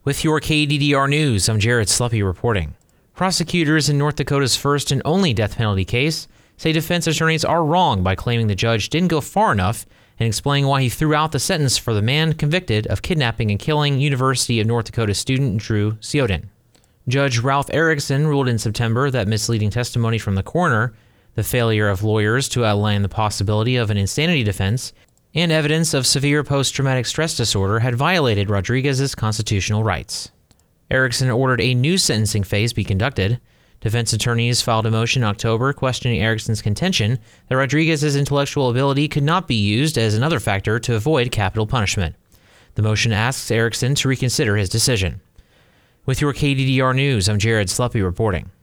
With your KDDR News, I'm Jared Sluppy reporting. Prosecutors in North Dakota's first and only death penalty case say defense attorneys are wrong by claiming the judge didn't go far enough and explaining why he threw out the sentence for the man convicted of kidnapping and killing University of North Dakota student Drew Sioden. Judge Ralph Erickson ruled in September that misleading testimony from the coroner, the failure of lawyers to outline the possibility of an insanity defense, and evidence of severe post-traumatic stress disorder had violated Rodriguez's constitutional rights. Erickson ordered a new sentencing phase be conducted. Defense attorneys filed a motion in October questioning Erickson's contention that Rodriguez's intellectual ability could not be used as another factor to avoid capital punishment. The motion asks Erickson to reconsider his decision. With your KDDR News, I'm Jared Sluppy reporting.